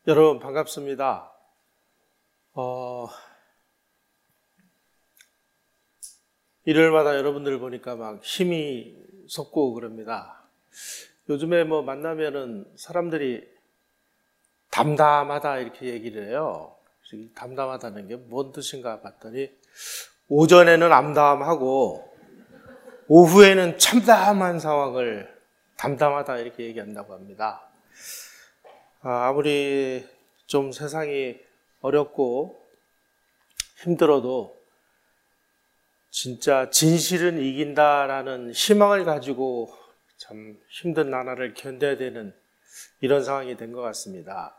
여러분 반갑습니다. 일요일마다 여러분들 보니까 막 힘이 솟고 그럽니다. 요즘에 만나면은 사람들이 담담하다 이렇게 얘기를 해요. 담담하다는 게 뭔 뜻인가 봤더니 오전에는 암담하고 오후에는 참담한 상황을 담담하다 이렇게 얘기한다고 합니다. 아무리 좀 세상이 어렵고 힘들어도 진짜 진실은 이긴다라는 희망을 가지고 참 힘든 나날을 견뎌야 되는 이런 상황이 된 것 같습니다.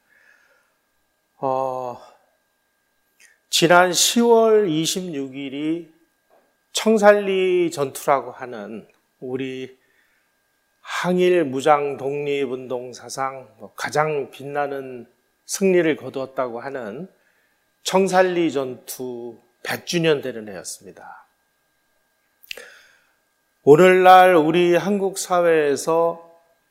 지난 10월 26일이 청살리 전투라고 하는 우리 항일 무장 독립운동 사상 가장 빛나는 승리를 거두었다고 하는 청살리 전투 100주년 되는 해였습니다. 오늘날 우리 한국 사회에서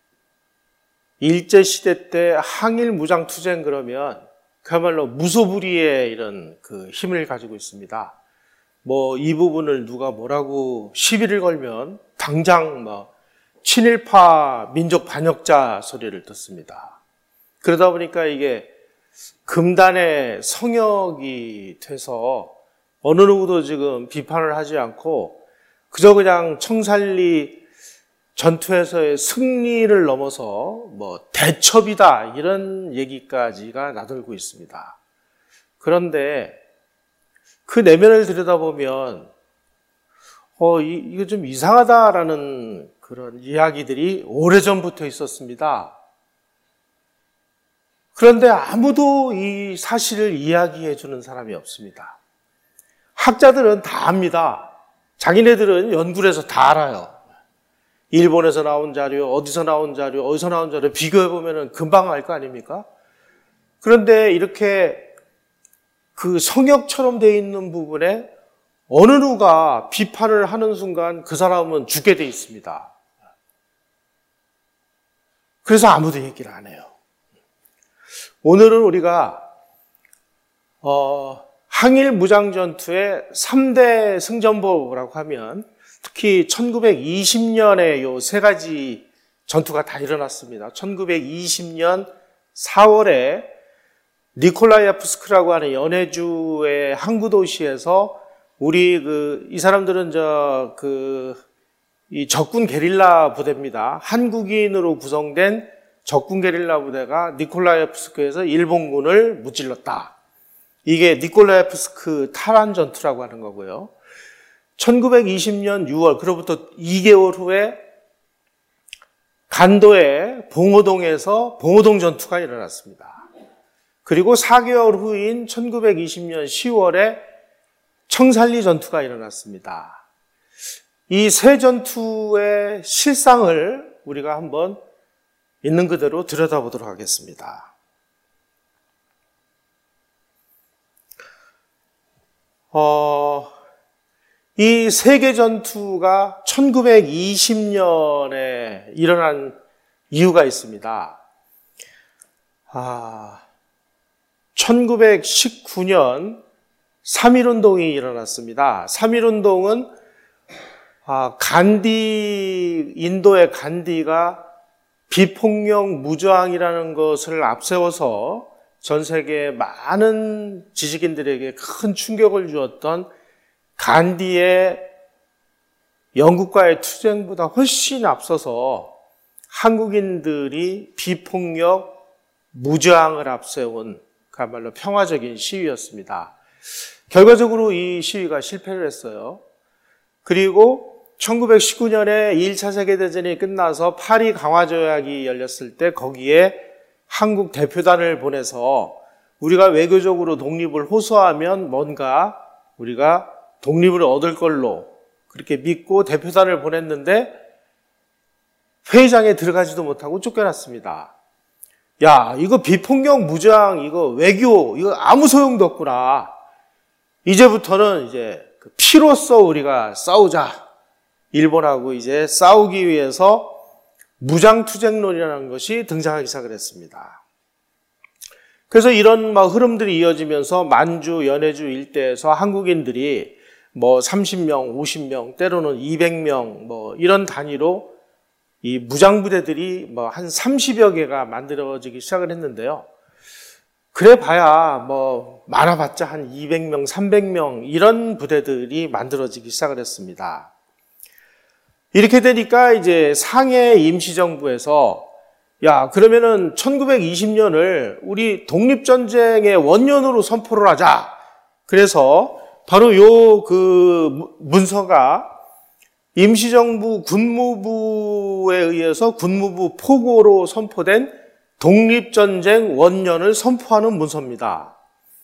일제시대 때 항일 무장 투쟁 그러면 그야말로 무소불위의 이런 힘을 가지고 있습니다. 이 부분을 누가 뭐라고 시비를 걸면 당장 친일파 민족 반역자 소리를 듣습니다. 그러다 보니까 이게 금단의 성역이 돼서 어느 누구도 지금 비판을 하지 않고 그저 그냥 청살리 전투에서의 승리를 넘어서 대첩이다 이런 얘기까지가 나돌고 있습니다. 그런데 그 내면을 들여다보면 이거 좀 이상하다라는 그런 이야기들이 오래전부터 있었습니다. 그런데 아무도 이 사실을 이야기해 주는 사람이 없습니다. 학자들은 다 압니다. 자기네들은 연구를 해서 다 알아요. 일본에서 나온 자료, 어디서 나온 자료, 어디서 나온 자료 비교해 보면 금방 알 거 아닙니까? 그런데 이렇게 그 성역처럼 되어 있는 부분에 어느 누가 비판을 하는 순간 그 사람은 죽게 돼 있습니다. 그래서 아무도 얘기를 안 해요. 오늘은 우리가 항일 무장전투의 3대 승전보라고 하면 특히 1920년에 요 세 가지 전투가 다 일어났습니다. 1920년 4월에 니콜라예프스크라고 하는 연해주의 항구 도시에서 우리 이 사람들은 이 적군 게릴라 부대입니다. 한국인으로 구성된 적군 게릴라 부대가 니콜라예프스크에서 일본군을 무찔렀다. 이게 니콜라예프스크 탈환 전투라고 하는 거고요. 1920년 6월, 그로부터 2개월 후에 간도의 봉오동에서 봉오동 전투가 일어났습니다. 그리고 4개월 후인 1920년 10월에 청살리 전투가 일어났습니다. 이 세 전투의 실상을 우리가 한번 있는 그대로 들여다보도록 하겠습니다. 이 세계 전투가 1920년에 일어난 이유가 있습니다. 1919년 3.1운동이 일어났습니다. 3.1운동은 인도의 간디가 비폭력 무저항이라는 것을 앞세워서 전 세계 많은 지식인들에게 큰 충격을 주었던 간디의 영국과의 투쟁보다 훨씬 앞서서 한국인들이 비폭력 무저항을 앞세운 그야말로 평화적인 시위였습니다. 결과적으로 이 시위가 실패를 했어요. 그리고 1919년에 2차 세계대전이 끝나서 파리 강화조약이 열렸을 때 거기에 한국 대표단을 보내서 우리가 외교적으로 독립을 호소하면 뭔가 우리가 독립을 얻을 걸로 그렇게 믿고 대표단을 보냈는데 회의장에 들어가지도 못하고 쫓겨났습니다. 야, 이거 비폭력 무장, 이거 외교, 이거 아무 소용도 없구나. 이제부터는 피로써 우리가 싸우자. 일본하고 이제 싸우기 위해서 무장투쟁론이라는 것이 등장하기 시작을 했습니다. 그래서 이런 막 흐름들이 이어지면서 만주, 연해주 일대에서 한국인들이 뭐 30명, 50명, 때로는 200명 뭐 이런 단위로 이 무장부대들이 뭐 한 30여 개가 만들어지기 시작을 했는데요. 그래 봐야 뭐 많아봤자 한 200명, 300명 이런 부대들이 만들어지기 시작을 했습니다. 이렇게 되니까 이제 상해 임시정부에서 야, 그러면은 1920년을 우리 독립전쟁의 원년으로 선포를 하자. 그래서 바로 문서가 임시정부 군무부에 의해서 군무부 포고로 선포된 독립전쟁 원년을 선포하는 문서입니다.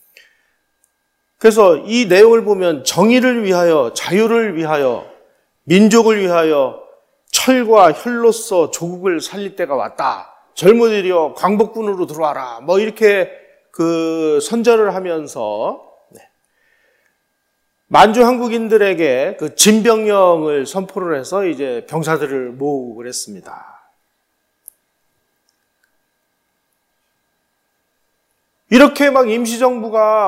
그래서 이 내용을 보면 정의를 위하여, 자유를 위하여, 민족을 위하여 철과 혈로서 조국을 살릴 때가 왔다. 젊은이여 광복군으로 들어와라. 뭐 이렇게 선전을 하면서 만주 한국인들에게 그 진병령을 선포를 해서 이제 병사들을 모으고 그랬습니다. 이렇게 막 임시정부가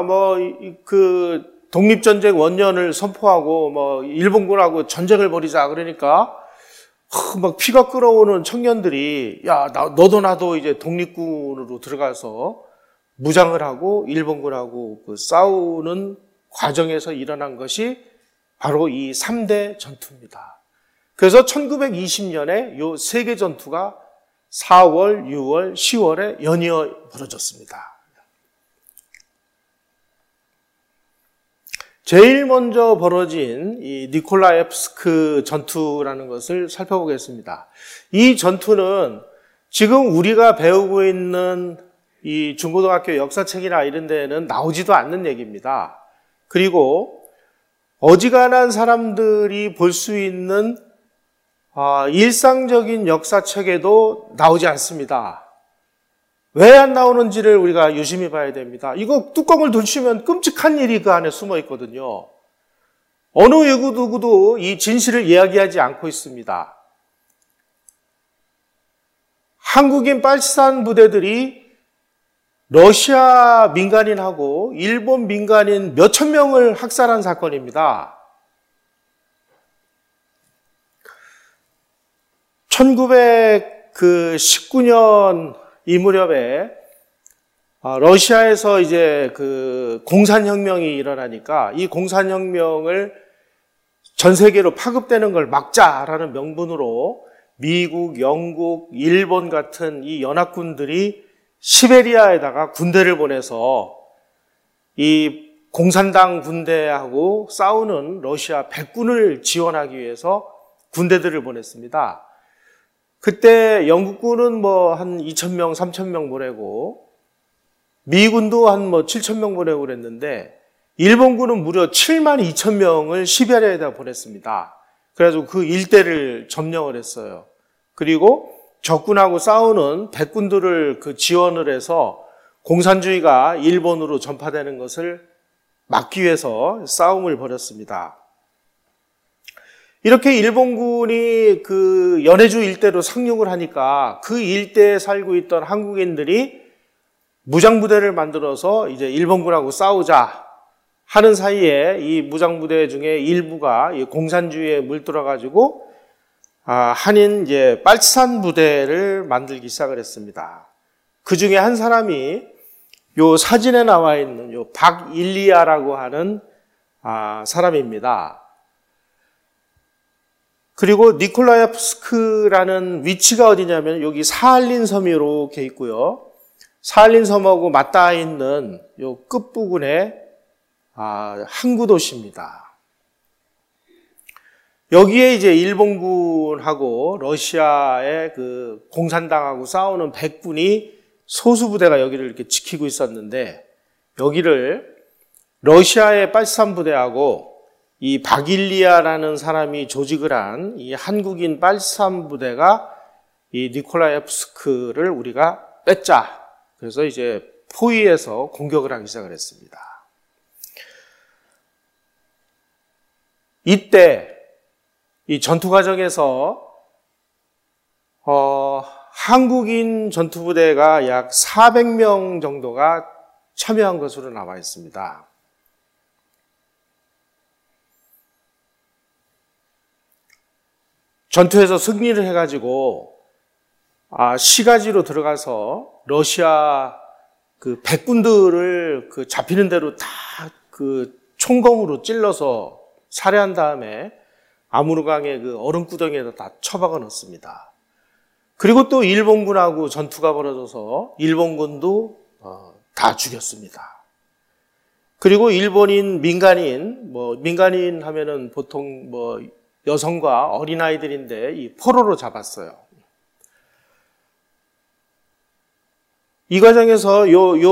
독립전쟁 원년을 선포하고 뭐 일본군하고 전쟁을 벌이자 그러니까 막 피가 끓어오는 청년들이 야, 너도 나도 이제 독립군으로 들어가서 무장을 하고 일본군하고 싸우는 과정에서 일어난 것이 바로 이 3대 전투입니다. 그래서 1920년에 요 3개 전투가 4월, 6월, 10월에 연이어 벌어졌습니다. 제일 먼저 벌어진 이 니콜라옙스크 전투라는 것을 살펴보겠습니다. 이 전투는 지금 우리가 배우고 있는 이 중고등학교 역사책이나 이런 데에는 나오지도 않는 얘기입니다. 그리고 어지간한 사람들이 볼 수 있는 일상적인 역사책에도 나오지 않습니다. 왜 안 나오는지를 우리가 유심히 봐야 됩니다. 이거 뚜껑을 닫으면 끔찍한 일이 그 안에 숨어 있거든요. 어느 누구도 이 진실을 이야기하지 않고 있습니다. 한국인 빨치산 부대들이 러시아 민간인하고 일본 민간인 몇천 명을 학살한 사건입니다. 1919년 이 무렵에 러시아에서 이제 공산혁명이 일어나니까 이 공산혁명을 전 세계로 파급되는 걸 막자라는 명분으로 미국, 영국, 일본 같은 이 연합군들이 시베리아에다가 군대를 보내서 이 공산당 군대하고 싸우는 러시아 백군을 지원하기 위해서 군대들을 보냈습니다. 그때 영국군은 한 2,000명, 3,000명 보내고 미군도 한 7,000명 보내고 그랬는데 일본군은 무려 72,000명을 시베리아에다 보냈습니다. 그래가지고 그 일대를 점령을 했어요. 그리고 적군하고 싸우는 백군들을 지원을 해서 공산주의가 일본으로 전파되는 것을 막기 위해서 싸움을 벌였습니다. 이렇게 일본군이 연해주 일대로 상륙을 하니까 그 일대에 살고 있던 한국인들이 무장부대를 만들어서 이제 일본군하고 싸우자 하는 사이에 이 무장부대 중에 일부가 공산주의에 물들어가지고 한인 이제 빨치산 부대를 만들기 시작을 했습니다. 그 중에 한 사람이 요 사진에 나와 있는 요 박일리아라고 하는 사람입니다. 그리고 니콜라옙스크라는 위치가 어디냐면 여기 사할린 섬이 이렇게 있고요. 사할린 섬하고 맞닿아 있는 요 끝부분에 항구 도시입니다. 여기에 이제 일본군하고 러시아의 공산당하고 싸우는 백군이 소수부대가 여기를 이렇게 지키고 있었는데 여기를 러시아의 빨치산 부대하고 이 박일리아라는 사람이 조직을 한 이 한국인 빨치산 부대가 이 니콜라옙스크를 우리가 뺐자. 그래서 이제 포위해서 공격을 하기 시작을 했습니다. 이때 이 전투 과정에서 한국인 전투부대가 약 400명 정도가 참여한 것으로 나와 있습니다. 전투에서 승리를 해가지고 시가지로 들어가서 러시아 그 백군들을 그 잡히는 대로 다 그 총검으로 찔러서 살해한 다음에 아무르강의 그 얼음구덩이에다 다 처박아 넣습니다. 그리고 또 일본군하고 전투가 벌어져서 일본군도 다 죽였습니다. 그리고 일본인 민간인 하면은 보통 여성과 어린아이들인데 이 포로로 잡았어요. 이 과정에서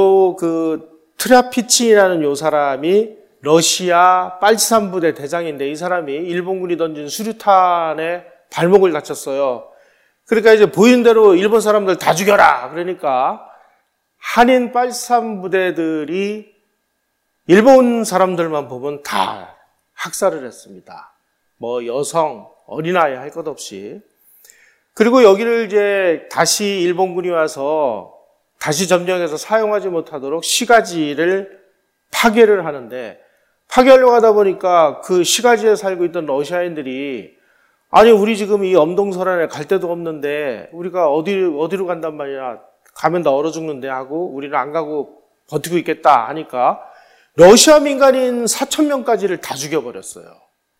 트랴피친이라는 요 사람이 러시아 빨치산 부대 대장인데 이 사람이 일본군이 던진 수류탄에 발목을 다쳤어요. 그러니까 이제 보이는 대로 일본 사람들 다 죽여라. 그러니까 한인 빨치산 부대들이 일본 사람들만 보면 다 학살을 했습니다. 여성, 어린아이 할 것 없이. 그리고 여기를 이제 다시 일본군이 와서 다시 점령해서 사용하지 못하도록 시가지를 파괴를 하는데, 파괴하려고 하다 보니까 그 시가지에 살고 있던 러시아인들이 아니 우리 지금 이 엄동설안에 갈 데도 없는데 우리가 어디로 간단 말이야. 가면 다 얼어 죽는데 하고 우리는 안 가고 버티고 있겠다 하니까 러시아 민간인 4,000명까지를 다 죽여버렸어요.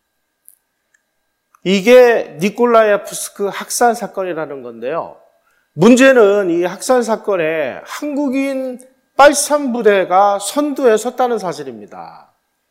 이게 니콜라예프스크 학살 사건이라는 건데요. 문제는 이 학살 사건에 한국인 빨치산 부대가 선두에 섰다는 사실입니다.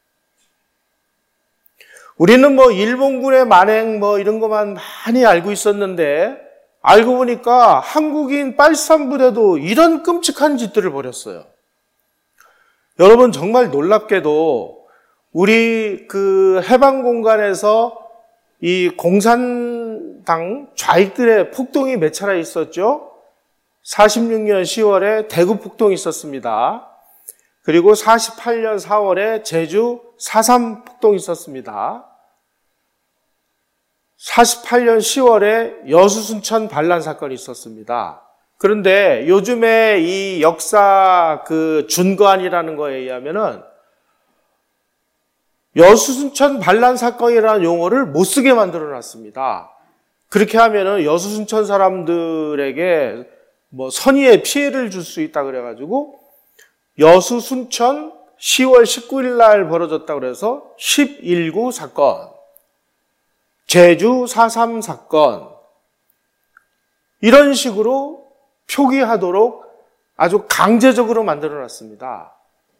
우리는 일본군의 만행 이런 것만 많이 알고 있었는데 알고 보니까 한국인 빨치산 부대도 이런 끔찍한 짓들을 벌였어요. 여러분 정말 놀랍게도 우리 그 해방 공간에서 이 공산당 좌익들의 폭동이 몇 차례 있었죠? 46년 10월에 대구 폭동이 있었습니다. 그리고 48년 4월에 제주 4.3 폭동이 있었습니다. 48년 10월에 여수순천 반란 사건이 있었습니다. 그런데 요즘에 이 역사 그 준거안이라는 거에 의하면은 여수순천 반란 사건이라는 용어를 못 쓰게 만들어 놨습니다. 그렇게 하면은 여수순천 사람들에게 선의의 피해를 줄 수 있다 그래가지고 여수순천 10월 19일 날 벌어졌다 그래서 10.19 사건, 제주 4.3 사건 이런 식으로 표기하도록 아주 강제적으로 만들어 놨습니다.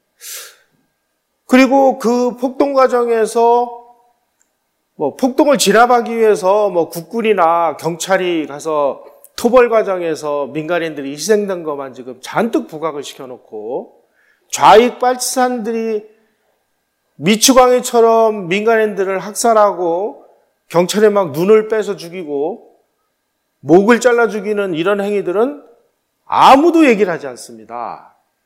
그리고 그 폭동 과정에서 폭동을 진압하기 위해서 국군이나 경찰이 가서 토벌 과정에서 민간인들이 희생된 것만 지금 잔뜩 부각을 시켜놓고 좌익 빨치산들이 미추광이처럼 민간인들을 학살하고 경찰에 막 눈을 빼서 죽이고 목을 잘라 죽이는 이런 행위들은 아무도 얘기를 하지 않습니다.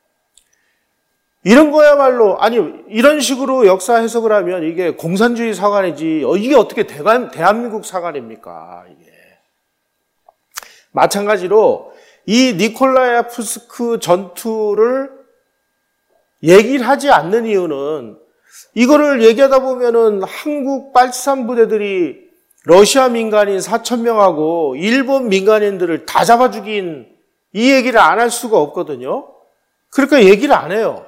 이런 거야말로 이런 식으로 역사 해석을 하면 이게 공산주의 사관이지 이게 어떻게 대한민국 사관입니까? 이게. 마찬가지로 이 니콜라예프스크 전투를 얘기를 하지 않는 이유는 이거를 얘기하다 보면은 한국 빨치산 부대들이 러시아 민간인 4,000명하고 일본 민간인들을 다 잡아 죽인 이 얘기를 안 할 수가 없거든요. 그러니까 얘기를 안 해요.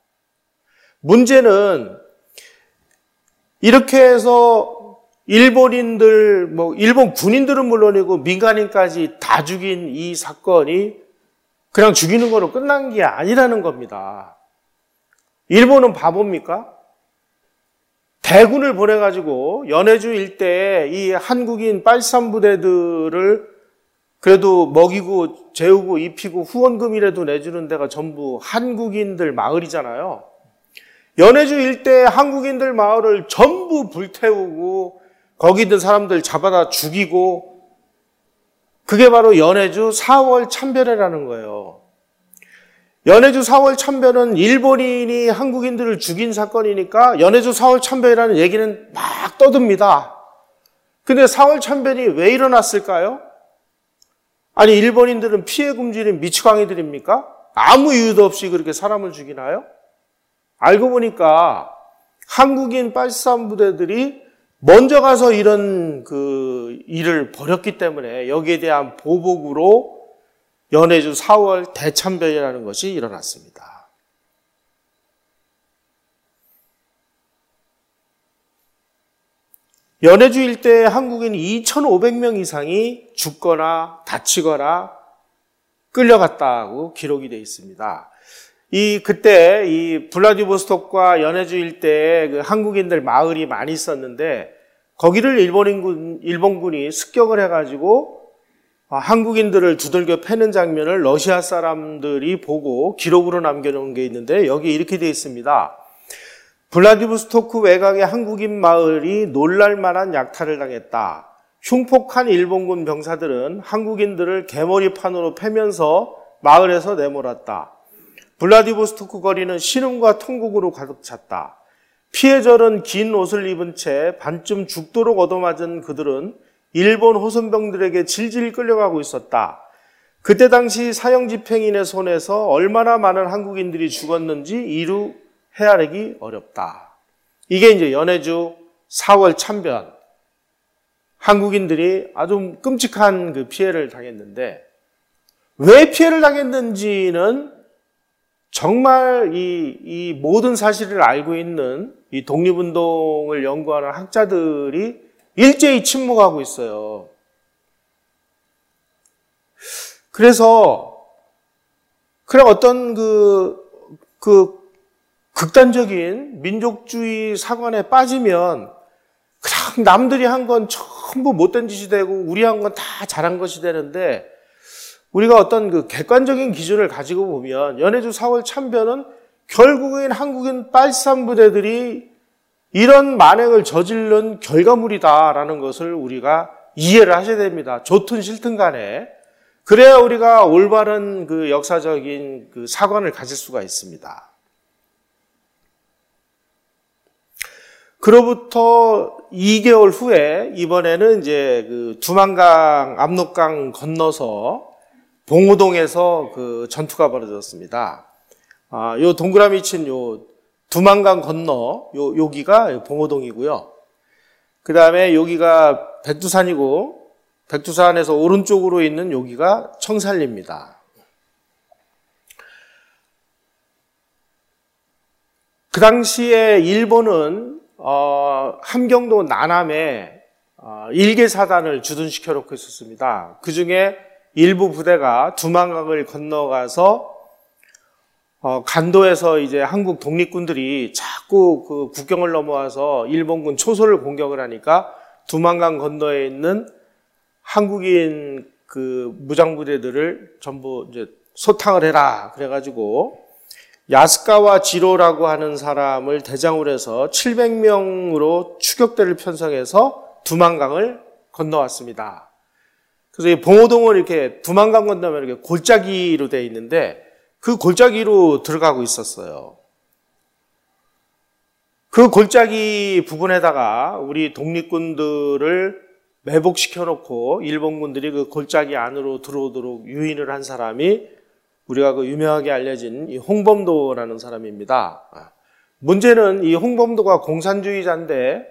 문제는 이렇게 해서 일본인들, 일본 군인들은 물론이고 민간인까지 다 죽인 이 사건이 그냥 죽이는 거로 끝난 게 아니라는 겁니다. 일본은 바보입니까? 대군을 보내가지고 연해주 일대에 이 한국인 빨치산 부대들을 그래도 먹이고 재우고 입히고 후원금이라도 내주는 데가 전부 한국인들 마을이잖아요. 연해주 일대 한국인들 마을을 전부 불태우고 거기 있는 사람들 잡아다 죽이고 그게 바로 연해주 4월 참변회라는 거예요. 연해주 4월 참변은 일본인이 한국인들을 죽인 사건이니까 연해주 4월 참변이라는 얘기는 막 떠듭니다. 근데 4월 참변이 왜 일어났을까요? 일본인들은 피해 굶주린 미치광이들입니까? 아무 이유도 없이 그렇게 사람을 죽이나요? 알고 보니까 한국인 83 부대들이 먼저 가서 이런 그 일을 벌였기 때문에 여기에 대한 보복으로 연해주 4월 대참변이라는 것이 일어났습니다. 연해주 일대에 한국인 2,500명 이상이 죽거나 다치거나 끌려갔다고 기록이 되어 있습니다. 그때 이 블라디보스톡과 연해주 일대에 그 한국인들 마을이 많이 있었는데 거기를 일본군이 습격을 해가지고 한국인들을 두들겨 패는 장면을 러시아 사람들이 보고 기록으로 남겨놓은 게 있는데 여기 이렇게 되어 있습니다. 블라디보스토크 외곽의 한국인 마을이 놀랄만한 약탈을 당했다. 흉폭한 일본군 병사들은 한국인들을 개머리판으로 패면서 마을에서 내몰았다. 블라디보스토크 거리는 신음과 통곡으로 가득 찼다. 피해절은 긴 옷을 입은 채 반쯤 죽도록 얻어맞은 그들은 일본 호선병들에게 질질 끌려가고 있었다. 그때 당시 사형집행인의 손에서 얼마나 많은 한국인들이 죽었는지 이루 헤아리기 어렵다. 이게 이제 연해주 4월 참변. 한국인들이 아주 끔찍한 그 피해를 당했는데 왜 피해를 당했는지는 정말 이 모든 사실을 알고 있는 이 독립운동을 연구하는 학자들이 일제히 침묵하고 있어요. 그래서 그냥 어떤 그 극단적인 민족주의 사관에 빠지면 그냥 남들이 한 건 전부 못된 짓이 되고 우리 한 건 다 잘한 것이 되는데 우리가 어떤 그 객관적인 기준을 가지고 보면 연해주 4월 참변은 결국엔 한국인 83 부대들이 이런 만행을 저지른 결과물이다라는 것을 우리가 이해를 하셔야 됩니다. 좋든 싫든 간에. 그래야 우리가 올바른 그 역사적인 그 사관을 가질 수가 있습니다. 그로부터 2개월 후에 이번에는 이제 그 두만강, 압록강 건너서 봉오동에서 그 전투가 벌어졌습니다. 요 동그라미 친 요 두만강 건너 여기가 봉오동이고요. 그 다음에 여기가 백두산이고 백두산에서 오른쪽으로 있는 여기가 청산리입니다. 그 당시에 일본은 함경도 남함에 일개 사단을 주둔시켜 놓고 있었습니다. 그 중에 일부 부대가 두만강을 건너가서 간도에서 이제 한국 독립군들이 자꾸 그 국경을 넘어와서 일본군 초소를 공격을 하니까 두만강 건너에 있는 한국인 그 무장부대들을 전부 이제 소탕을 해라. 그래가지고 야스카와 지로라고 하는 사람을 대장으로 해서 700명으로 추격대를 편성해서 두만강을 건너왔습니다. 그래서 이 봉오동은 이렇게 두만강 건너면 이렇게 골짜기로 되어 있는데 그 골짜기로 들어가고 있었어요. 그 골짜기 부분에다가 우리 독립군들을 매복시켜 놓고 일본군들이 그 골짜기 안으로 들어오도록 유인을 한 사람이 우리가 그 유명하게 알려진 이 홍범도라는 사람입니다. 문제는 이 홍범도가 공산주의자인데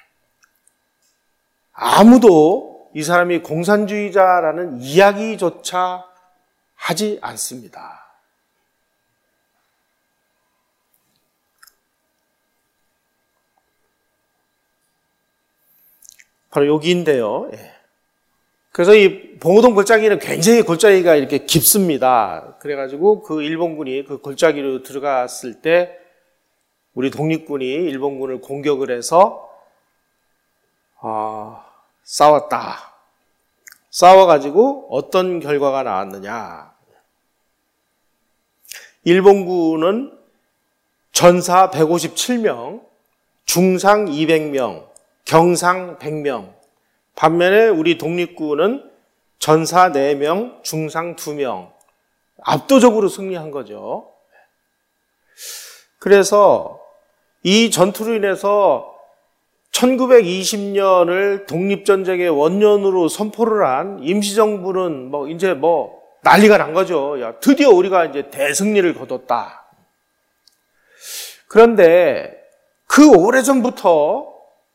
아무도 이 사람이 공산주의자라는 이야기조차 하지 않습니다. 바로 여기인데요. 그래서 이 봉오동 골짜기는 굉장히 골짜기가 이렇게 깊습니다. 그래가지고 그 일본군이 그 골짜기로 들어갔을 때 우리 독립군이 일본군을 공격을 해서 싸웠다. 싸워가지고 어떤 결과가 나왔느냐. 일본군은 전사 157명, 중상 200명, 경상 100명. 반면에 우리 독립군은 전사 4명, 중상 2명. 압도적으로 승리한 거죠. 그래서 이 전투로 인해서 1920년을 독립전쟁의 원년으로 선포를 한 임시정부는 이제 난리가 난 거죠. 야, 드디어 우리가 이제 대승리를 거뒀다. 그런데 그 오래전부터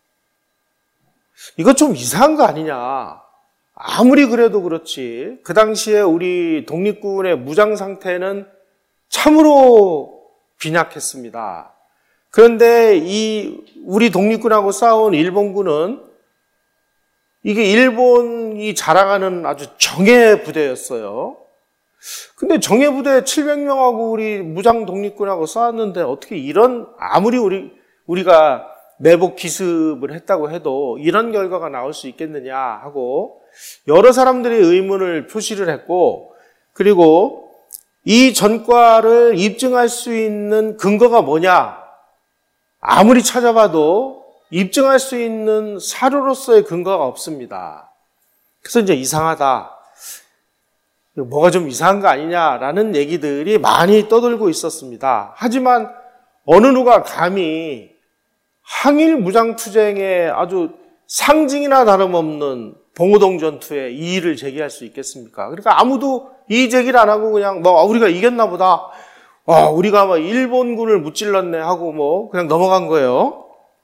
이거 좀 이상한 거 아니냐. 아무리 그래도 그렇지. 그 당시에 우리 독립군의 무장 상태는 참으로 빈약했습니다. 그런데 우리 독립군하고 싸운 일본군은 이게 일본이 자랑하는 아주 정예 부대였어요. 근데 정예 부대 700명하고 우리 무장 독립군하고 싸웠는데 어떻게 아무리 우리가 내복 기습을 했다고 해도 이런 결과가 나올 수 있겠느냐 하고 여러 사람들이 의문을 표시를 했고, 그리고 이 전과를 입증할 수 있는 근거가 뭐냐? 아무리 찾아봐도 입증할 수 있는 사료로서의 근거가 없습니다. 그래서 이제 이상하다. 뭐가 좀 이상한 거 아니냐라는 얘기들이 많이 떠돌고 있었습니다. 하지만 어느 누가 감히 항일 무장투쟁의 아주 상징이나 다름없는 봉오동 전투에 이의를 제기할 수 있겠습니까? 그러니까 아무도 이의 제기를 안 하고 그냥 우리가 이겼나 보다. 우리가 일본군을 무찔렀네 하고 그냥 넘어간 거예요.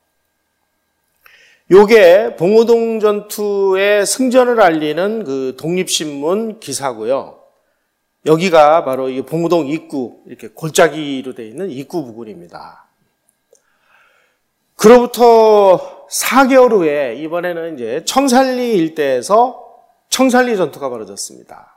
요게 봉오동 전투의 승전을 알리는 그 독립신문 기사고요. 여기가 바로 이 봉오동 입구, 이렇게 골짜기로 되어 있는 입구 부근입니다. 그로부터 4개월 후에 이번에는 이제 청산리 일대에서 청산리 전투가 벌어졌습니다.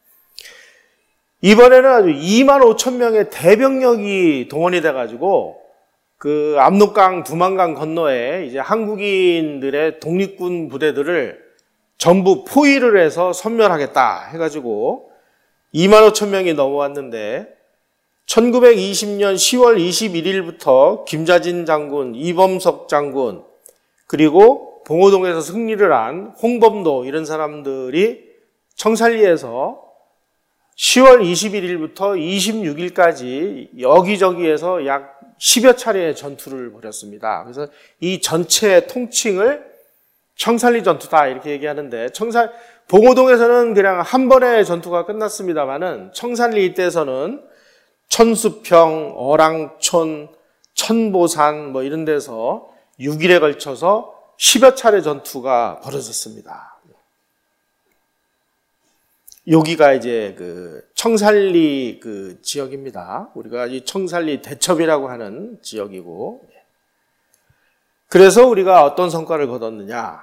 이번에는 아주 2만 5천 명의 대병력이 동원이 돼가지고 그 압록강, 두만강 건너에 이제 한국인들의 독립군 부대들을 전부 포위를 해서 섬멸하겠다 해가지고 2만 5천 명이 넘어왔는데 1920년 10월 21일부터 김자진 장군, 이범석 장군, 그리고 봉오동에서 승리를 한 홍범도 이런 사람들이 청산리에서 10월 21일부터 26일까지 여기저기에서 약 10여 차례의 전투를 벌였습니다. 그래서 이 전체 통칭을 청산리 전투다 이렇게 얘기하는데, 봉오동에서는 그냥 한 번의 전투가 끝났습니다만은 청산리 이때에서는 천수평, 어랑촌, 천보산 이런 데서 6일에 걸쳐서 10여 차례 전투가 벌어졌습니다. 여기가 이제 그 청산리 그 지역입니다. 우리가 이 청산리 대첩이라고 하는 지역이고, 그래서 우리가 어떤 성과를 거뒀느냐?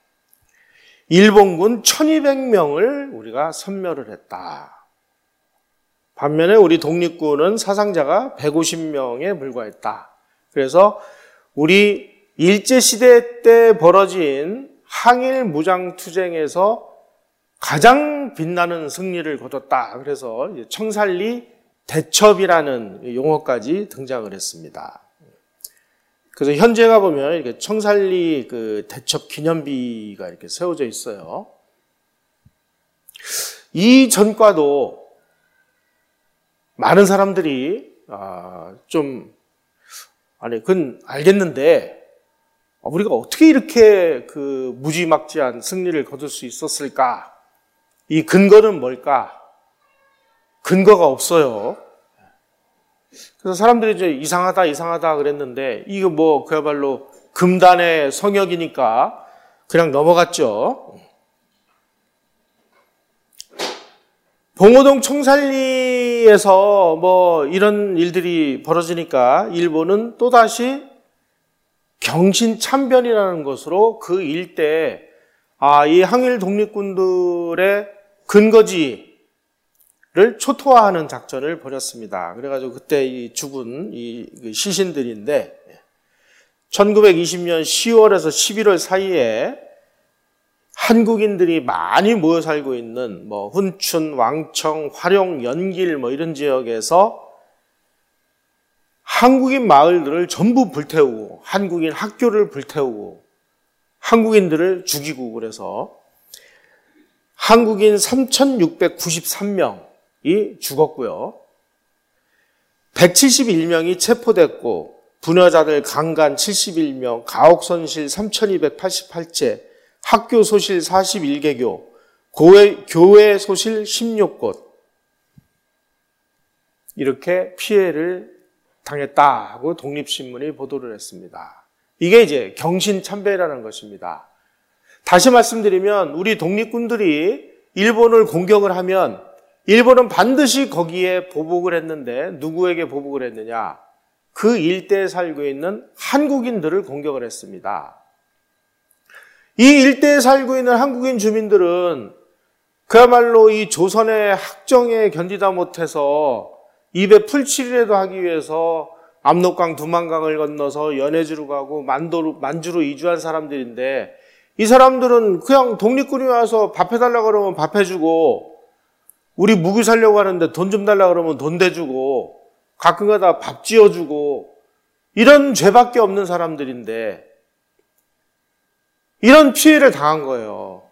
일본군 1200명을 우리가 섬멸을 했다. 반면에 우리 독립군은 사상자가 150명에 불과했다. 그래서 우리 일제시대 때 벌어진 항일 무장투쟁에서 가장 빛나는 승리를 거뒀다. 그래서 청산리 대첩이라는 용어까지 등장을 했습니다. 그래서 현재가 보면 이렇게 청산리 그 대첩 기념비가 이렇게 세워져 있어요. 이 전과도 많은 사람들이 그건 알겠는데 우리가 어떻게 이렇게 그 무지막지한 승리를 거둘 수 있었을까? 이 근거는 뭘까? 근거가 없어요. 그래서 사람들이 이제 이상하다 그랬는데, 이거 그야말로 금단의 성역이니까 그냥 넘어갔죠. 봉오동 청산리에서 이런 일들이 벌어지니까 일본은 또다시 경신참변이라는 것으로 그 일대에 이 항일 독립군들의 근거지를 초토화하는 작전을 벌였습니다. 그래가지고 그때 이 죽은 이 시신들인데 1920년 10월에서 11월 사이에 한국인들이 많이 모여 살고 있는 훈춘, 왕청, 화룡, 연길 이런 지역에서 한국인 마을들을 전부 불태우고 한국인 학교를 불태우고 한국인들을 죽이고, 그래서 한국인 3,693명이 죽었고요. 171명이 체포됐고 부녀자들 강간 71명, 가옥 손실 3,288채, 학교 소실 41개교, 교회 소실 16곳, 이렇게 피해를 당했다고 독립신문이 보도를 했습니다. 이게 이제 경신참배라는 것입니다. 다시 말씀드리면 우리 독립군들이 일본을 공격을 하면 일본은 반드시 거기에 보복을 했는데 누구에게 보복을 했느냐? 그 일대에 살고 있는 한국인들을 공격을 했습니다. 이 일대에 살고 있는 한국인 주민들은 그야말로 이 조선의 학정에 견디다 못해서 입에 풀칠이라도 하기 위해서 압록강 두만강을 건너서 연해주로 가고 만주로 이주한 사람들인데 이 사람들은 그냥 독립군이 와서 밥 해달라고 그러면 밥 해주고 우리 무기 살려고 하는데 돈 좀 달라고 그러면 돈 대주고 가끔가다 밥 지어주고 이런 죄밖에 없는 사람들인데 이런 피해를 당한 거예요.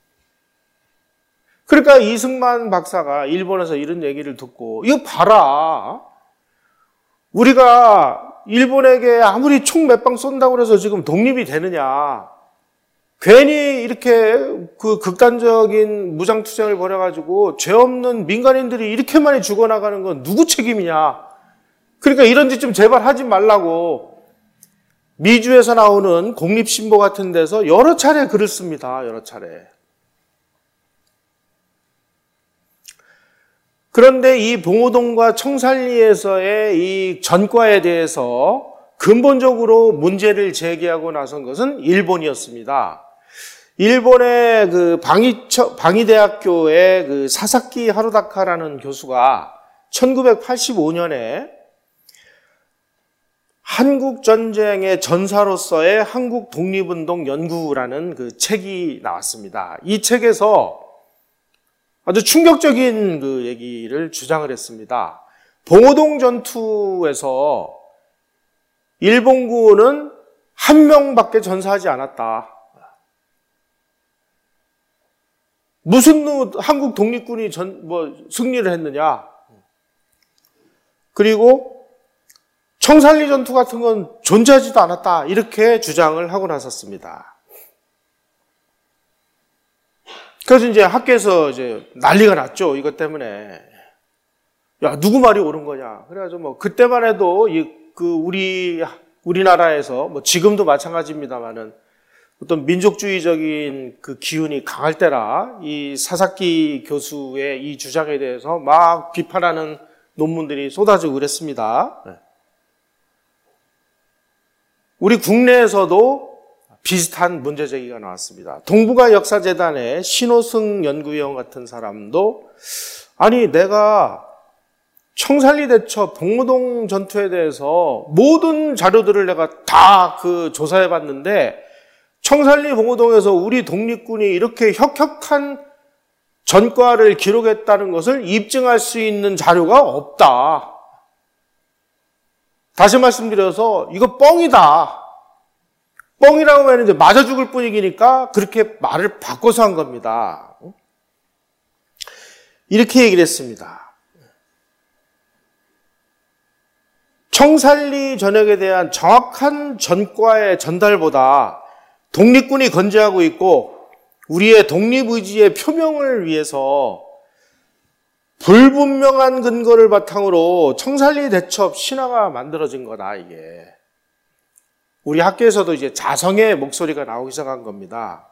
그러니까 이승만 박사가 일본에서 이런 얘기를 듣고 이거 봐라. 우리가 일본에게 아무리 총 몇 방 쏜다고 해서 지금 독립이 되느냐. 괜히 이렇게 그 극단적인 무장투쟁을 벌여가지고 죄 없는 민간인들이 이렇게 많이 죽어나가는 건 누구 책임이냐. 그러니까 이런 짓 좀 제발 하지 말라고 미주에서 나오는 공립신보 같은 데서 여러 차례 글을 씁니다. 여러 차례. 그런데 이 봉오동과 청산리에서의 이 전과에 대해서 근본적으로 문제를 제기하고 나선 것은 일본이었습니다. 일본의 그 방위대학교의 그 사사키 하루다카라는 교수가 1985년에 한국 전쟁의 전사로서의 한국 독립운동 연구라는 그 책이 나왔습니다. 이 책에서 아주 충격적인 그 얘기를 주장을 했습니다. 봉오동 전투에서 일본군은 한 명밖에 전사하지 않았다. 무슨 한국 독립군이 승리를 했느냐? 그리고 청산리 전투 같은 건 존재하지도 않았다. 이렇게 주장을 하고 나섰습니다. 그래서 이제 학교에서 이제 난리가 났죠. 이것 때문에. 야, 누구 말이 옳은 거냐. 그래가지고 그때만 해도 우리나라에서 지금도 마찬가지입니다만은 어떤 민족주의적인 그 기운이 강할 때라 이 사사키 교수의 이 주장에 대해서 막 비판하는 논문들이 쏟아지고 그랬습니다. 우리 국내에서도 비슷한 문제 제기가 나왔습니다. 동북아 역사재단의 신호승 연구위원 같은 사람도 아니 내가 청산리 대첩 봉오동 전투에 대해서 모든 자료들을 내가 다 조사해 봤는데 청산리 봉오동에서 우리 독립군이 이렇게 혁혁한 전과를 기록했다는 것을 입증할 수 있는 자료가 없다. 다시 말씀드려서 이거 뻥이다. 뻥이라고 하면 이제 맞아 죽을 뿐이니까 그렇게 말을 바꿔서 한 겁니다. 이렇게 얘기를 했습니다. 청산리 전역에 대한 정확한 전과의 전달보다 독립군이 건재하고 있고 우리의 독립의지의 표명을 위해서 불분명한 근거를 바탕으로 청산리 대첩 신화가 만들어진 거다, 이게. 우리 학교에서도 이제 자성의 목소리가 나오기 시작한 겁니다.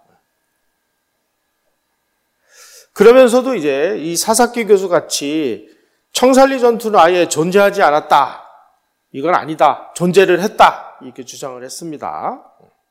그러면서도 이제 이 사사키 교수 같이 청산리 전투는 아예 존재하지 않았다. 이건 아니다. 존재를 했다. 이렇게 주장을 했습니다.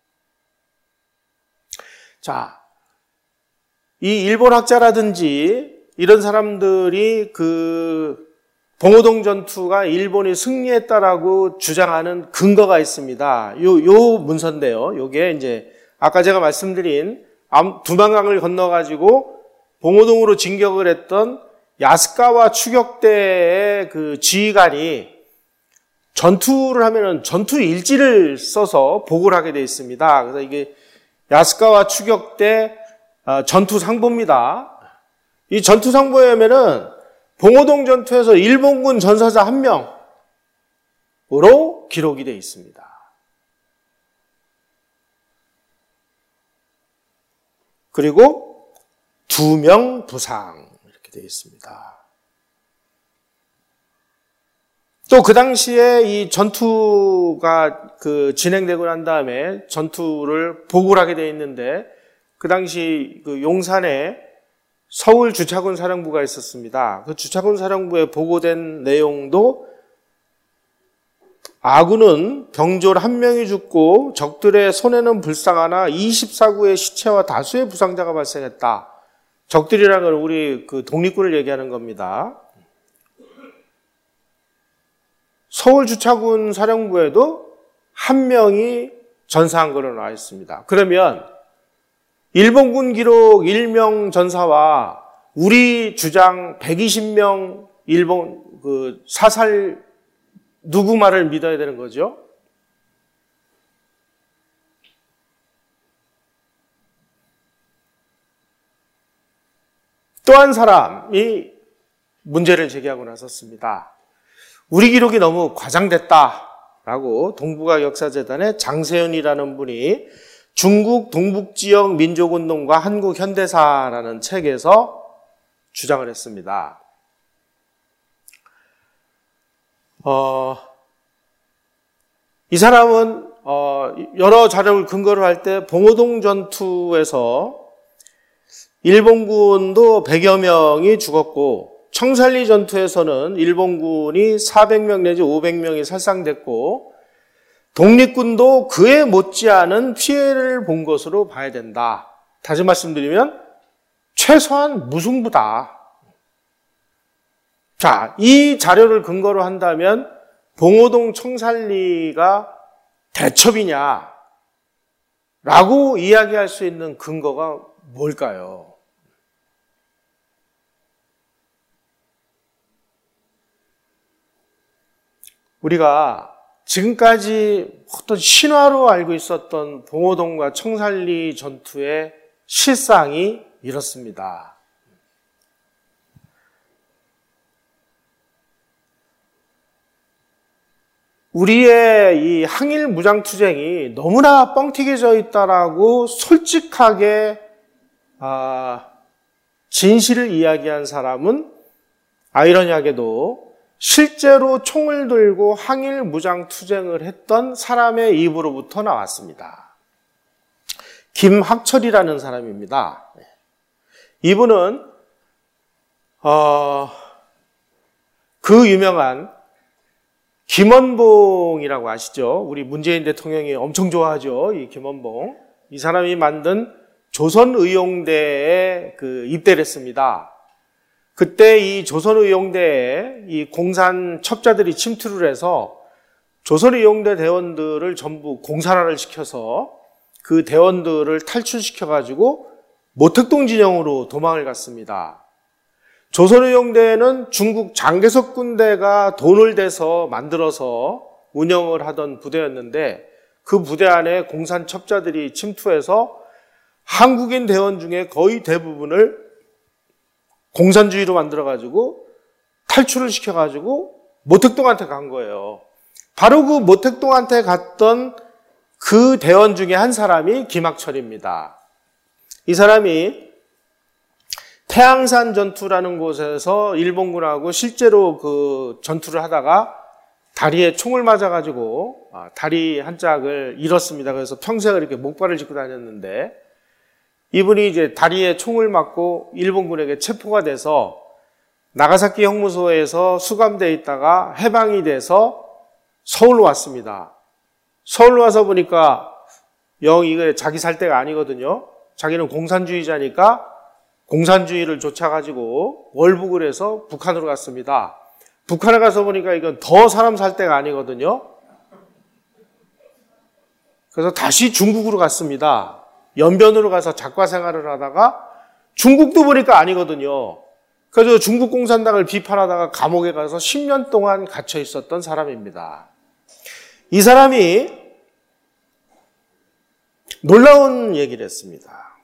자, 이 일본 학자라든지 이런 사람들이 봉오동 전투가 일본이 승리했다라고 주장하는 근거가 있습니다. 요 문서인데요. 요게 이제 아까 제가 말씀드린 두만강을 건너가지고 봉오동으로 진격을 했던 야스카와 추격대의 그 지휘관이 전투를 하면은 전투 일지를 써서 보고를 하게 되어 있습니다. 그래서 이게 야스카와 추격대 전투 상보입니다. 이 전투 상보에 하면은 봉오동 전투에서 일본군 전사자 1명으로 기록이 되어 있습니다. 그리고 2명 부상 이렇게 되어 있습니다. 또 그 당시에 이 전투가 진행되고 난 다음에 전투를 보고를 하게 돼 있는데, 그 당시 그 용산에 서울 주차군 사령부가 있었습니다. 그 주차군 사령부에 보고된 내용도 아군은 병졸 1명이 죽고 적들의 손에는 불상하나 24구의 시체와 다수의 부상자가 발생했다. 적들이라는 건 우리 그 독립군을 얘기하는 겁니다. 서울 주차군 사령부에도 1명이 전사한 걸로 나와 있습니다. 그러면 일본군 기록 1명 전사와 우리 주장 120명 일본 그 사살 누구 말을 믿어야 되는 거죠? 또 한 사람이 문제를 제기하고 나섰습니다. 우리 기록이 너무 과장됐다라고 동북아 역사재단의 장세윤이라는 분이 중국 동북지역 민족운동과 한국 현대사라는 책에서 주장을 했습니다. 이 사람은 여러 자료를 근거로 할 때 봉오동 전투에서 일본군도 100여 명이 죽었고, 청산리 전투에서는 일본군이 400명 내지 500명이 살상됐고, 독립군도 그에 못지않은 피해를 본 것으로 봐야 된다. 다시 말씀드리면 최소한 무승부다. 자, 이 자료를 근거로 한다면 봉오동 청산리가 대첩이냐 라고 이야기할 수 있는 근거가 뭘까요? 우리가 지금까지 어떤 신화로 알고 있었던 봉오동과 청산리 전투의 실상이 이렇습니다. 우리의 이 항일 무장투쟁이 너무나 뻥튀기져 있다라고 솔직하게 진실을 이야기한 사람은 아이러니하게도 실제로 총을 들고 항일 무장투쟁을 했던 사람의 입으로부터 나왔습니다. 김학철이라는 사람입니다. 이분은 그 유명한 김원봉이라고 아시죠? 우리 문재인 대통령이 엄청 좋아하죠. 이 김원봉. 이 사람이 만든 조선의용대에 입대를 했습니다. 그때 이 조선의용대에 이 공산 첩자들이 침투를 해서 조선의용대 대원들을 전부 공산화를 시켜서 그 대원들을 탈출시켜가지고 모택동 진영으로 도망을 갔습니다. 조선의용대는 중국 장개석 군대가 돈을 대서 만들어서 운영을 하던 부대였는데, 그 부대 안에 공산 첩자들이 침투해서 한국인 대원 중에 거의 대부분을 공산주의로 만들어가지고 탈출을 시켜가지고 모택동한테 간 거예요. 바로 그 모택동한테 갔던 그 대원 중에 한 사람이 김학철입니다. 이 사람이 태양산 전투라는 곳에서 일본군하고 실제로 그 전투를 하다가 다리에 총을 맞아가지고 다리 한 짝을 잃었습니다. 그래서 평생을 이렇게 목발을 짚고 다녔는데, 이분이 이제 다리에 총을 맞고 일본군에게 체포가 돼서 나가사키 형무소에서 수감되어 있다가 해방이 돼서 서울로 왔습니다. 서울로 와서 보니까 영 이거 자기 살 데가 아니거든요. 자기는 공산주의자니까 공산주의를 쫓아가지고 월북을 해서 북한으로 갔습니다. 북한에 가서 보니까 이건 더 사람 살 데가 아니거든요. 그래서 다시 중국으로 갔습니다. 연변으로 가서 작가 생활을 하다가 중국도 보니까 아니거든요. 그래서 중국 공산당을 비판하다가 감옥에 가서 10년 동안 갇혀 있었던 사람입니다. 이 사람이 놀라운 얘기를 했습니다.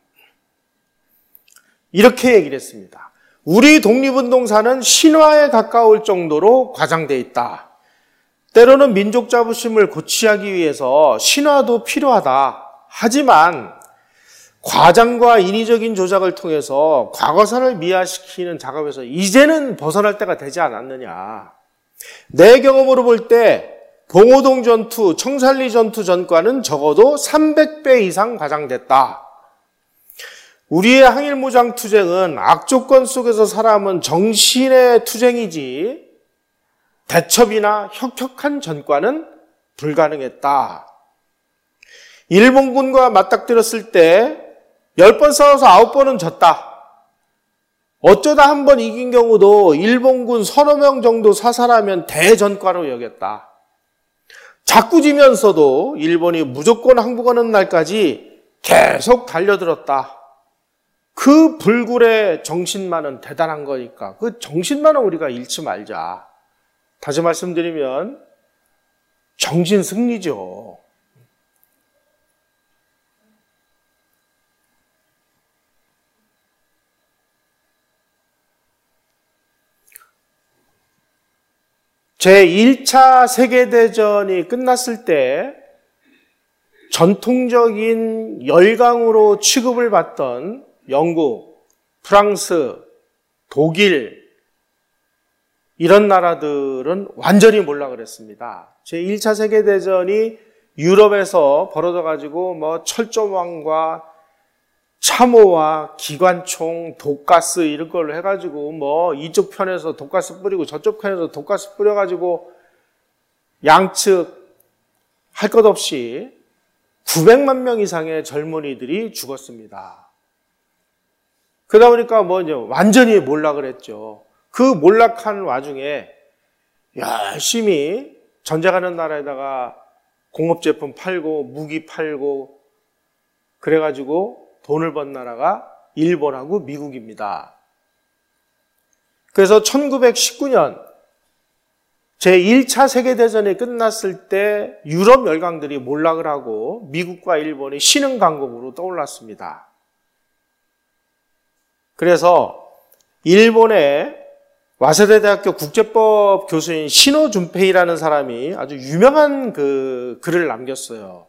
이렇게 얘기를 했습니다. 우리 독립운동사는 신화에 가까울 정도로 과장되어 있다. 때로는 민족 자부심을 고취하기 위해서 신화도 필요하다. 하지만 과장과 인위적인 조작을 통해서 과거사를 미화시키는 작업에서 이제는 벗어날 때가 되지 않았느냐. 내 경험으로 볼 때 봉오동 전투, 청산리 전투 전과는 적어도 300배 이상 과장됐다. 우리의 항일무장 투쟁은 악조건 속에서 사람은 정신의 투쟁이지 대첩이나 혁혁한 전과는 불가능했다. 일본군과 맞닥뜨렸을 때 10번 싸워서 9번은 졌다. 어쩌다 한 번 이긴 경우도 일본군 서너 명 정도 사살하면 대전과로 여겼다. 자꾸 지면서도 일본이 무조건 항복하는 날까지 계속 달려들었다. 그 불굴의 정신만은 대단한 거니까 그 정신만은 우리가 잃지 말자. 다시 말씀드리면 정신 승리죠. 제1차 세계대전이 끝났을 때 전통적인 열강으로 취급을 받던 영국, 프랑스, 독일 이런 나라들은 완전히 몰락을 했습니다. 제1차 세계대전이 유럽에서 벌어져가지고 뭐 철조망과 참호와 기관총, 독가스 이런 걸로 해가지고 뭐 이쪽 편에서 독가스 뿌리고 저쪽 편에서 독가스 뿌려가지고 양측 할 것 없이 900만 명 이상의 젊은이들이 죽었습니다. 그러다 보니까 뭐 이제 완전히 몰락을 했죠. 그 몰락한 와중에 열심히 전쟁하는 나라에다가 공업제품 팔고 무기 팔고 그래가지고 돈을 번 나라가 일본하고 미국입니다. 그래서 1919년 제1차 세계대전이 끝났을 때 유럽 열강들이 몰락을 하고 미국과 일본이 신흥강국으로 떠올랐습니다. 그래서 일본의 와세대 대학교 국제법 교수인 신호 준페이라는 사람이 아주 유명한 그 글을 남겼어요.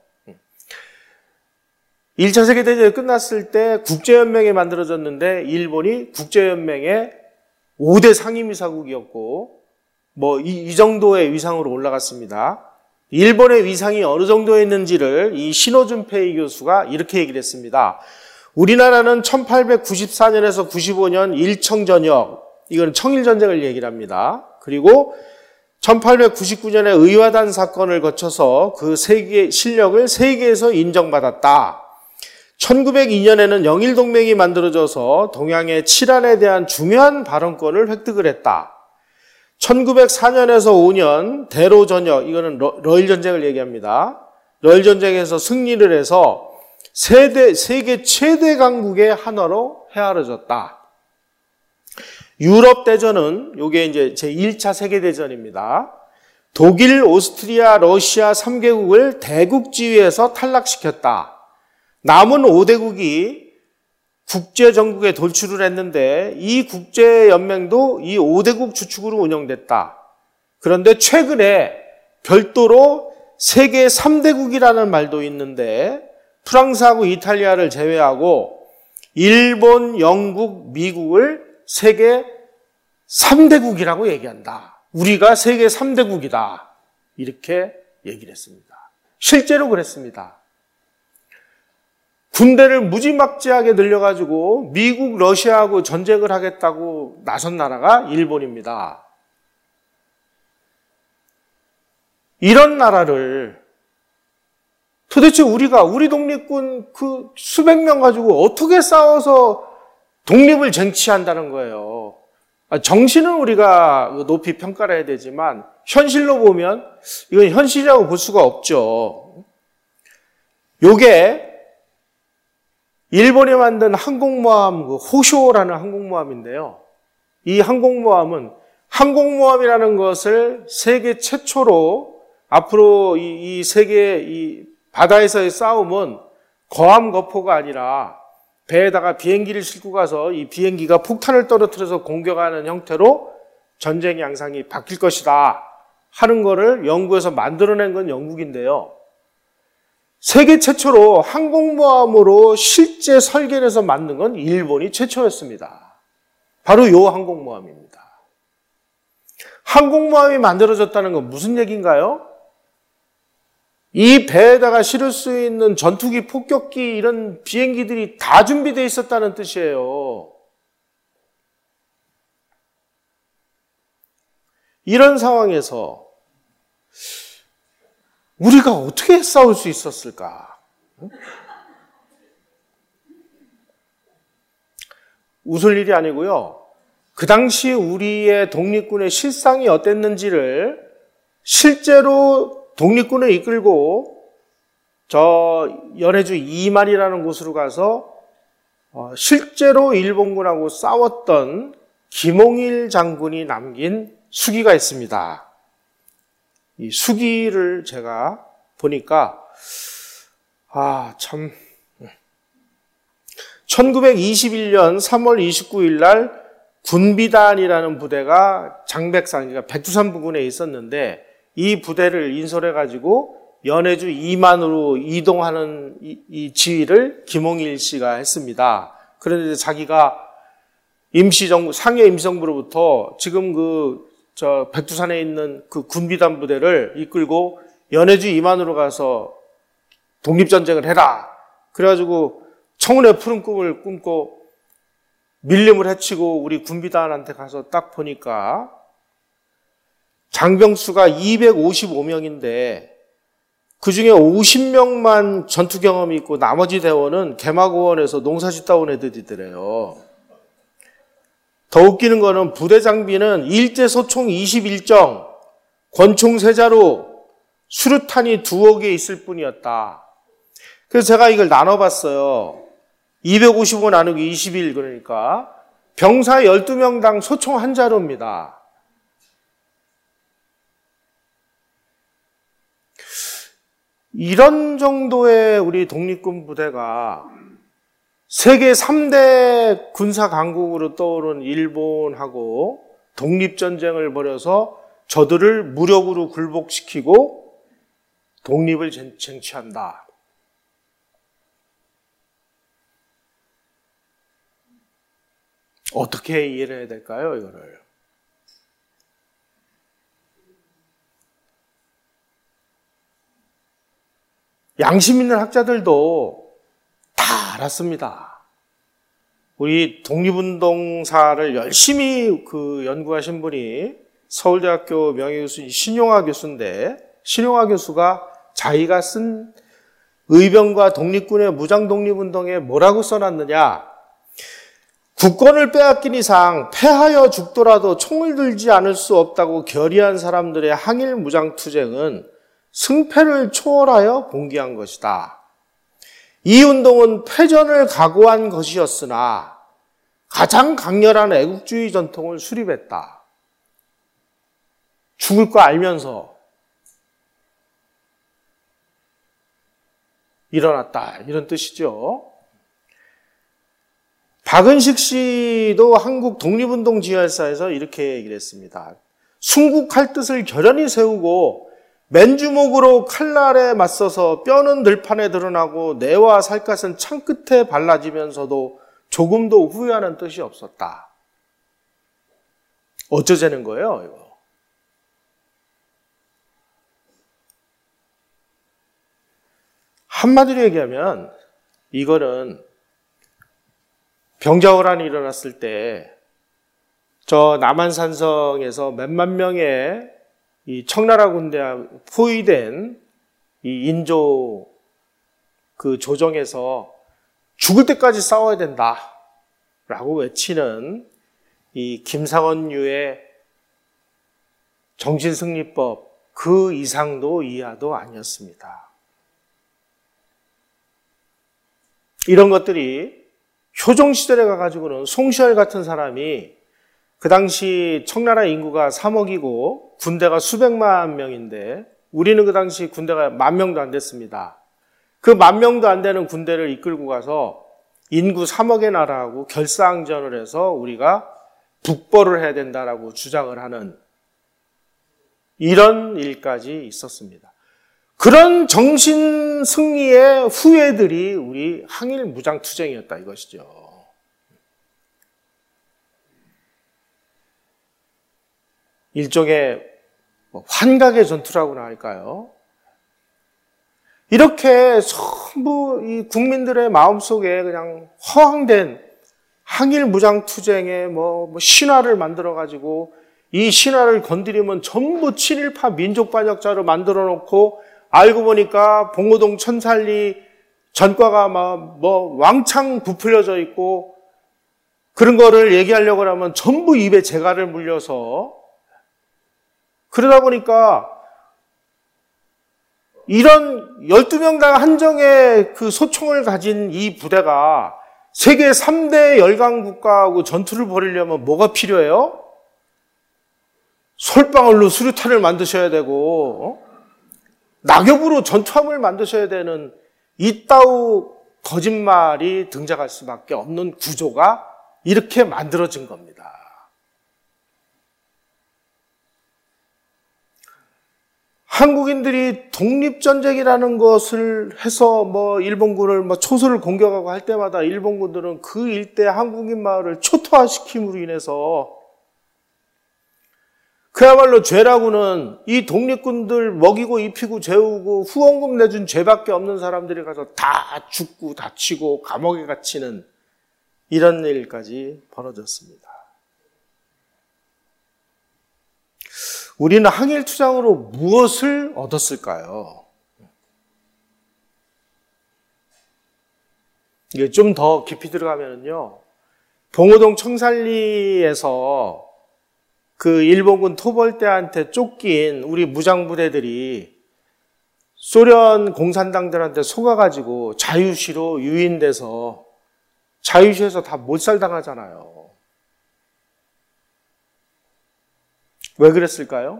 1차 세계대전이 끝났을 때 국제연맹이 만들어졌는데 일본이 국제연맹의 5대 상임이사국이었고 뭐 이 정도의 위상으로 올라갔습니다. 일본의 위상이 어느 정도였는지를 이 신호준페이 교수가 이렇게 얘기를 했습니다. 우리나라는 1894년에서 95년 일청전역, 이건 청일전쟁을 얘기를 합니다. 그리고 1899년에 의화단 사건을 거쳐서 그 세계 실력을 세계에서 인정받았다. 1902년에는 영일동맹이 만들어져서 동양의 칠한에 대한 중요한 발언권을 획득을 했다. 1904년에서 5년 대로전역, 이거는 러일전쟁을 얘기합니다. 러일전쟁에서 승리를 해서 세계 최대 강국의 하나로 헤아려졌다. 유럽대전은 이게 이제 제1차 세계대전입니다. 독일, 오스트리아, 러시아 3개국을 대국지위에서 탈락시켰다. 남은 5대국이 국제정국에 돌출을 했는데 이 국제연맹도 이 5대국 주축으로 운영됐다. 그런데 최근에 별도로 세계 3대국이라는 말도 있는데 프랑스하고 이탈리아를 제외하고 일본, 영국, 미국을 세계 3대국이라고 얘기한다. 우리가 세계 3대국이다. 이렇게 얘기를 했습니다. 실제로 그랬습니다. 군대를 무지막지하게 늘려가지고 미국, 러시아하고 전쟁을 하겠다고 나선 나라가 일본입니다. 이런 나라를 도대체 우리 독립군 그 수백 명 가지고 어떻게 싸워서 독립을 쟁취한다는 거예요. 정신은 우리가 높이 평가를 해야 되지만 현실로 보면 이건 현실이라고 볼 수가 없죠. 요게 일본이 만든 항공모함 호쇼라는 항공모함인데요. 이 항공모함은 항공모함이라는 것을 세계 최초로 앞으로 이 세계 이 바다에서의 싸움은 거함거포가 아니라 배에다가 비행기를 싣고 가서 이 비행기가 폭탄을 떨어뜨려서 공격하는 형태로 전쟁 양상이 바뀔 것이다 하는 거를 연구해서 만들어낸 건 영국인데요. 세계 최초로 항공모함으로 실제 설계를 해서 만든 건 일본이 최초였습니다. 바로 이 항공모함입니다. 항공모함이 만들어졌다는 건 무슨 얘기인가요? 이 배에다가 실을 수 있는 전투기, 폭격기 이런 비행기들이 다 준비되어 있었다는 뜻이에요. 이런 상황에서 우리가 어떻게 싸울 수 있었을까? 웃을 일이 아니고요. 그 당시 우리의 독립군의 실상이 어땠는지를 실제로 독립군을 이끌고 저 연해주 이만이라는 곳으로 가서 실제로 일본군하고 싸웠던 김홍일 장군이 남긴 수기가 있습니다. 이 수기를 제가 보니까 참 1921년 3월 29일 날 군비단이라는 부대가 장백산, 그러니까 백두산 부근에 있었는데 이 부대를 인솔해가지고 연해주 이만으로 이동하는 이 지휘를 김홍일 씨가 했습니다. 그런데 자기가 임시정부, 상해 임시정부로부터 지금 저 백두산에 있는 그 군비단 부대를 이끌고 연해주 이만으로 가서 독립전쟁을 해라. 그래가지고 청운의 푸른 꿈을 꿈고 밀림을 해치고 우리 군비단한테 가서 딱 보니까 장병수가 255명인데 그 중에 50명만 전투 경험이 있고 나머지 대원은 개마고원에서 농사 짓다 온 애들이더래요. 더 웃기는 거는 부대 장비는 일제 소총 21정, 권총 3자루, 수류탄이 2개 있을 뿐이었다. 그래서 제가 이걸 나눠봤어요. 255 나누기 21 그러니까 병사 12명당 소총 1자루입니다. 이런 정도의 우리 독립군 부대가 세계 3대 군사 강국으로 떠오른 일본하고 독립전쟁을 벌여서 저들을 무력으로 굴복시키고 독립을 쟁취한다. 어떻게 이해를 해야 될까요, 이거를? 양심 있는 학자들도 다 알았습니다. 우리 독립운동사를 열심히 연구하신 분이 서울대학교 명예교수인 신용화 교수인데, 신용화 교수가 자기가 쓴 의병과 독립군의 무장독립운동에 뭐라고 써놨느냐? 국권을 빼앗긴 이상 패하여 죽더라도 총을 들지 않을 수 없다고 결의한 사람들의 항일 무장투쟁은 승패를 초월하여 봉기한 것이다. 이 운동은 패전을 각오한 것이었으나 가장 강렬한 애국주의 전통을 수립했다. 죽을 거 알면서 일어났다. 이런 뜻이죠. 박은식 씨도 한국 독립운동 지휘사에서 이렇게 얘기를 했습니다. 순국할 뜻을 결연히 세우고 맨주먹으로 칼날에 맞서서 뼈는 들판에 드러나고 뇌와 살갗은 창끝에 발라지면서도 조금도 후회하는 뜻이 없었다. 어쩌자는 거예요, 이거? 한마디로 얘기하면 이거는 병자호란이 일어났을 때 저 남한산성에서 몇만 명의 이 청나라 군대에 포위된 이 인조 그 조정에서 죽을 때까지 싸워야 된다라고 외치는 이 김상원류의 정신승리법 그 이상도 이하도 아니었습니다. 이런 것들이 효종시절에 가가지고는 송시열 같은 사람이 그 당시 청나라 인구가 3억이고 군대가 수백만 명인데 우리는 그 당시 군대가 10,000명도 안 됐습니다. 그 10,000명도 안 되는 군대를 이끌고 가서 인구 3억의 나라하고 결사항전을 해서 우리가 북벌을 해야 된다라고 주장을 하는 이런 일까지 있었습니다. 그런 정신 승리의 후예들이 우리 항일 무장투쟁이었다 이것이죠. 일종의 환각의 전투라고나 할까요? 이렇게 전부 이 국민들의 마음속에 그냥 허황된 항일 무장투쟁의 신화를 만들어가지고 이 신화를 건드리면 전부 친일파 민족반역자로 만들어 놓고 알고 보니까 봉오동 천살리 전과가 왕창 부풀려져 있고 그런 거를 얘기하려고 하면 전부 입에 재갈을 물려서 그러다 보니까 이런 12명당 한정의 그 소총을 가진 이 부대가 세계 3대 열강 국가하고 전투를 벌이려면 뭐가 필요해요? 솔방울로 수류탄을 만드셔야 되고 낙엽으로 전투함을 만드셔야 되는 이따우 거짓말이 등장할 수밖에 없는 구조가 이렇게 만들어진 겁니다. 한국인들이 독립전쟁이라는 것을 해서 일본군을 초소를 공격하고 할 때마다 일본군들은 그 일대 한국인 마을을 초토화시킴으로 인해서 그야말로 죄라고는 이 독립군들 먹이고 입히고 재우고 후원금 내준 죄밖에 없는 사람들이 가서 다 죽고 다치고 감옥에 갇히는 이런 일까지 벌어졌습니다. 우리는 항일투쟁으로 무엇을 얻었을까요? 이게 좀 더 깊이 들어가면요. 봉오동 청살리에서 그 일본군 토벌대한테 쫓긴 우리 무장부대들이 소련 공산당들한테 속아가지고 자유시로 유인돼서 자유시에서 다 몰살당하잖아요. 왜 그랬을까요?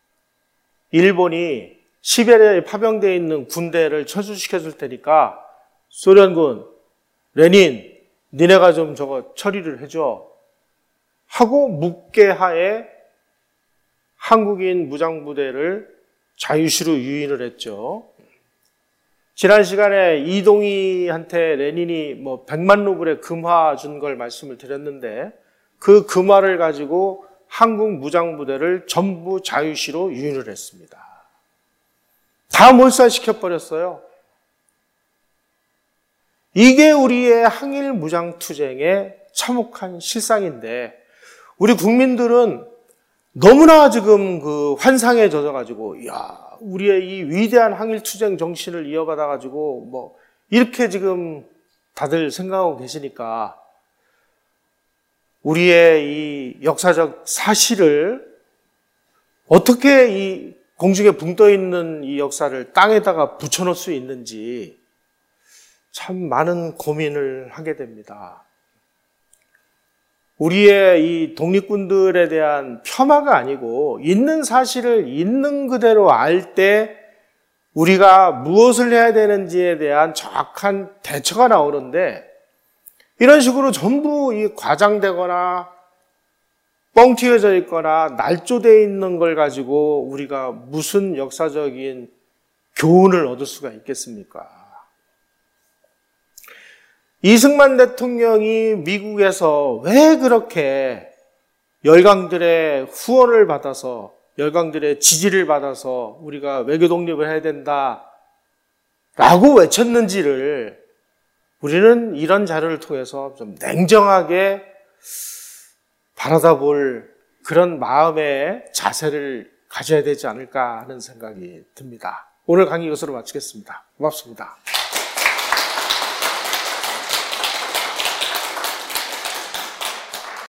일본이 시베리아에 파병되어 있는 군대를 철수시켜 줄 테니까 소련군, 레닌, 니네가 좀 저거 처리를 해줘 하고 묵계하에 한국인 무장부대를 자유시로 유인을 했죠. 지난 시간에 이동희한테 레닌이 100만 루블의 금화 준 걸 말씀을 드렸는데 그 금화를 가지고 한국 무장부대를 전부 자유시로 유인을 했습니다. 다 몰살시켜버렸어요. 이게 우리의 항일 무장투쟁의 참혹한 실상인데 우리 국민들은 너무나 지금 그 환상에 젖어가지고 우리의 이 위대한 항일투쟁 정신을 이어받아가지고 이렇게 지금 다들 생각하고 계시니까 우리의 이 역사적 사실을 어떻게 이 공중에 붕 떠 있는 이 역사를 땅에다가 붙여놓을 수 있는지 참 많은 고민을 하게 됩니다. 우리의 이 독립군들에 대한 폄하가 아니고 있는 사실을 있는 그대로 알 때 우리가 무엇을 해야 되는지에 대한 정확한 대처가 나오는데 이런 식으로 전부 이 과장되거나 뻥튀겨져 있거나 날조되어 있는 걸 가지고 우리가 무슨 역사적인 교훈을 얻을 수가 있겠습니까? 이승만 대통령이 미국에서 왜 그렇게 열강들의 후원을 받아서 열강들의 지지를 받아서 우리가 외교 독립을 해야 된다라고 외쳤는지를 우리는 이런 자료를 통해서 좀 냉정하게 바라다 볼 그런 마음의 자세를 가져야 되지 않을까 하는 생각이 듭니다. 오늘 강의 이것으로 마치겠습니다. 고맙습니다.